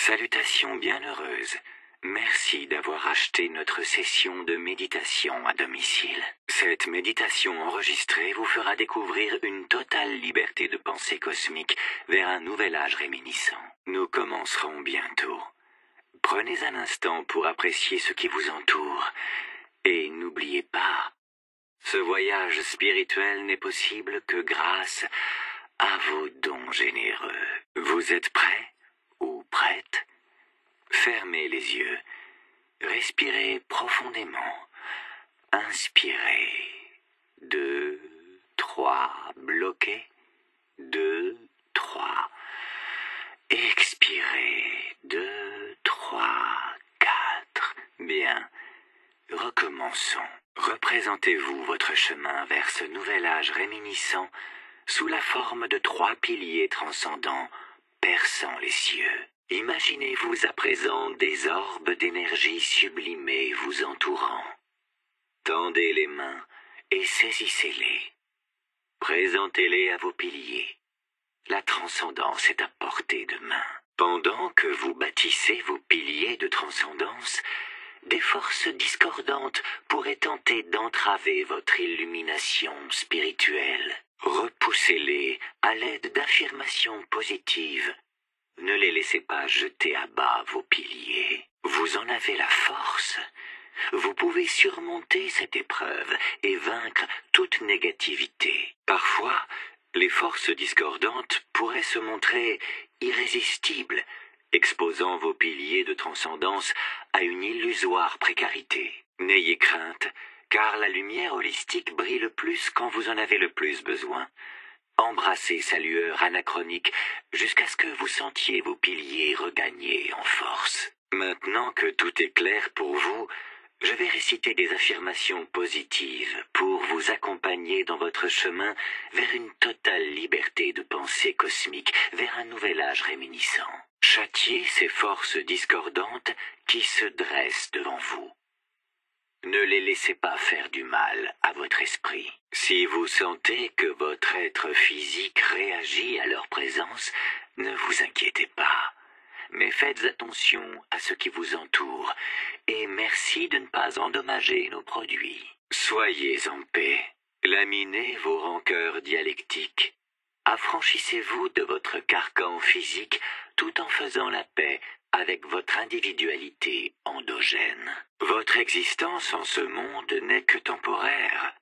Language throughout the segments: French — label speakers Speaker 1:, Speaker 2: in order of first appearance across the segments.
Speaker 1: Salutations bienheureuses. Merci d'avoir acheté notre session de méditation à domicile. Cette méditation enregistrée vous fera découvrir une totale liberté de pensée cosmique vers un nouvel âge réminiscent. Nous commencerons bientôt. Prenez un instant pour apprécier ce qui vous entoure. Et n'oubliez pas, ce voyage spirituel n'est possible que grâce à vos dons généreux. Vous êtes prêts ou prêtes? Fermez les yeux. Respirez profondément. Inspirez. 2, 3, bloquez. 2, 3. Expirez. 2, 3, 4. Bien. Recommençons. Représentez-vous votre chemin vers ce nouvel âge réminiscent sous la forme de 3 piliers transcendants, perçant les cieux. Imaginez-vous à présent des orbes d'énergie sublimée vous entourant. Tendez les mains et saisissez-les. Présentez-les à vos piliers. La transcendance est à portée de main. Pendant que vous bâtissez vos piliers de transcendance, des forces discordantes pourraient tenter d'entraver votre illumination spirituelle. Repoussez-les à l'aide d'affirmations positives. Ne les laissez pas jeter à bas vos piliers. Vous en avez la force. Vous pouvez surmonter cette épreuve et vaincre toute négativité. Parfois, les forces discordantes pourraient se montrer irrésistibles, exposant vos piliers de transcendance à une illusoire précarité. N'ayez crainte, car la lumière holistique brille le plus quand vous en avez le plus besoin. Embrassez sa lueur anachronique jusqu'à ce que vous sentiez vos piliers regagner en force. Maintenant que tout est clair pour vous, je vais réciter des affirmations positives pour vous accompagner dans votre chemin vers une totale liberté de pensée cosmique, vers un nouvel âge réminiscent. Châtiez ces forces discordantes qui se dressent devant vous. Ne les laissez pas faire du mal à votre esprit. Si vous sentez que votre être physique réagit à leur présence, ne vous inquiétez pas. Mais faites attention à ce qui vous entoure et merci de ne pas endommager nos produits. Soyez en paix. Laminez vos rancœurs dialectiques. Affranchissez-vous de votre carcan physique tout en faisant la paix avec votre individualité endogène. Votre existence en ce monde n'est que temporaire.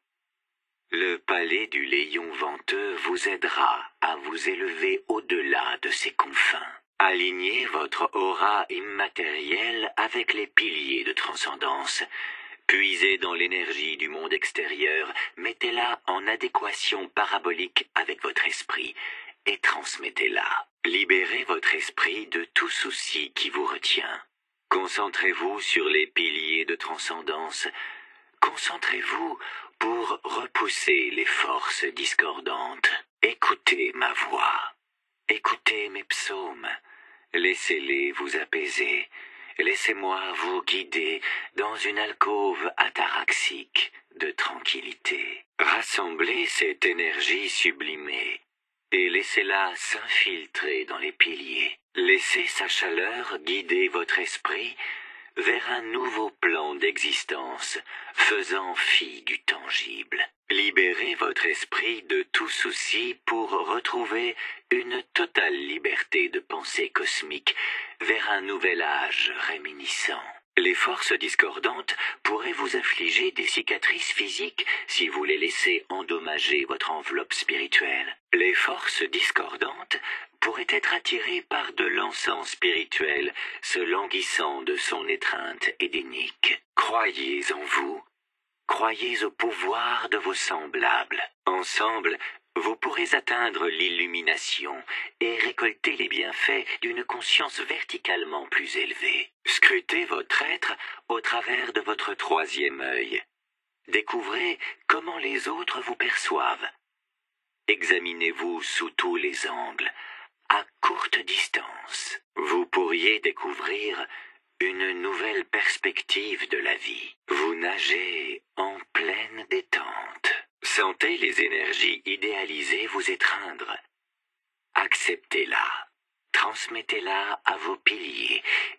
Speaker 1: Le palais du Léon venteux vous aidera à vous élever au-delà de ses confins. Alignez votre aura immatérielle avec les piliers de transcendance. Puisez dans l'énergie du monde extérieur, mettez-la en adéquation parabolique avec votre esprit et transmettez-la. Libérez votre esprit de tout souci qui vous retient. Concentrez-vous sur les piliers de transcendance. Concentrez-vous pour repousser les forces discordantes. Écoutez ma voix. Écoutez mes psaumes. Laissez-les vous apaiser. Laissez-moi vous guider dans une alcôve ataraxique de tranquillité. Rassemblez cette énergie sublimée et laissez-la s'infiltrer dans les piliers. Laissez sa chaleur guider votre esprit vers un nouveau plan d'existence, faisant fi du tangible. Libérez votre esprit de tout souci pour retrouver une totale liberté de pensée cosmique vers un nouvel âge réminiscent. Les forces discordantes pourraient vous infliger des cicatrices physiques si vous les laissez endommager votre enveloppe spirituelle. Les forces discordantes pourraient être attirées par de l'encens spirituel se languissant de son étreinte édénique. Croyez en vous. Croyez au pouvoir de vos semblables. Ensemble, vous pourrez atteindre l'illumination et récolter les bienfaits d'une conscience verticalement plus élevée. Scrutez votre être au travers de votre 3e œil. Découvrez comment les autres vous perçoivent. Examinez-vous sous tous les angles, à courte distance. Vous pourriez découvrir une nouvelle perspective de la vie. Vous nagez en pleine détente. Sentez les énergies idéalisées vous étreindre. Acceptez-la. Transmettez-la à vos piliers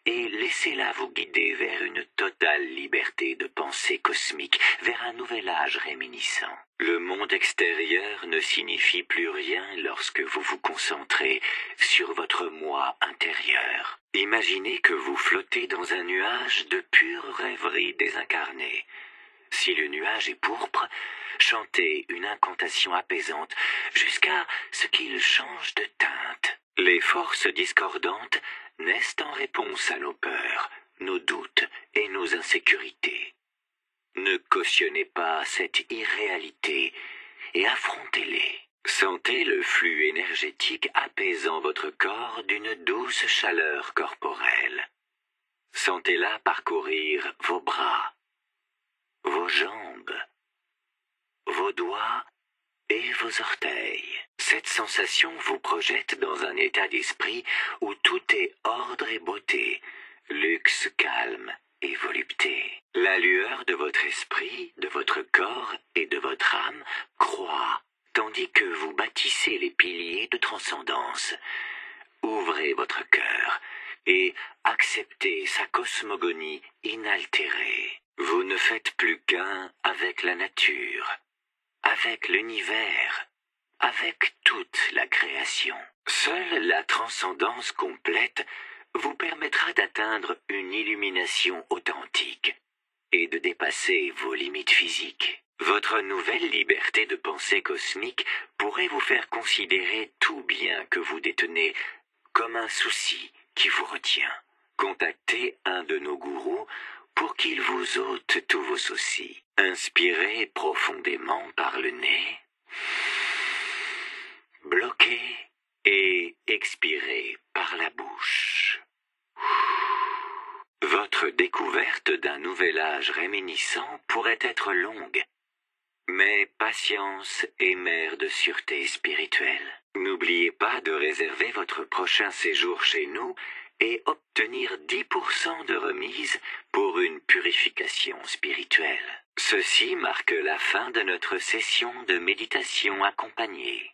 Speaker 1: et laissez-la vous guider vers une totale liberté de pensée cosmique, vers un nouvel âge réminiscent. Le monde extérieur ne signifie plus rien lorsque vous vous concentrez sur votre moi intérieur. Imaginez que vous flottez dans un nuage de pure rêverie désincarnée. Si le nuage est pourpre, chantez une incantation apaisante jusqu'à ce qu'il change de teinte. Les forces discordantes naissent en réponse à nos peurs, nos doutes et nos insécurités. Ne cautionnez pas cette irréalité et affrontez-les. Sentez le flux énergétique apaisant votre corps d'une douce chaleur corporelle. Sentez-la parcourir vos bras, vos jambes, vos doigts et vos orteils. Cette sensation vous projette dans un état d'esprit où tout est ordre et beauté, luxe, calme et volupté. La lueur de votre esprit, de votre corps et de votre âme croît, tandis que vous bâtissez les piliers de transcendance. Ouvrez votre cœur et acceptez sa cosmogonie inaltérée. Vous ne faites plus qu'un avec la nature, avec l'univers, avec toute la création. Seule la transcendance complète vous permettra d'atteindre une illumination authentique et de dépasser vos limites physiques. Votre nouvelle liberté de pensée cosmique pourrait vous faire considérer tout bien que vous détenez comme un souci qui vous retient. Contactez un de nos gourous pour qu'il vous ôte tous vos soucis. Inspirez profondément par le nez, bloquez et expirez par la bouche. Votre découverte d'un nouvel âge réminiscent pourrait être longue, mais patience est mère de sûreté spirituelle. N'oubliez pas de réserver votre prochain séjour chez nous et obtenir 10% de remise pour une purification spirituelle. Ceci marque la fin de notre session de méditation accompagnée.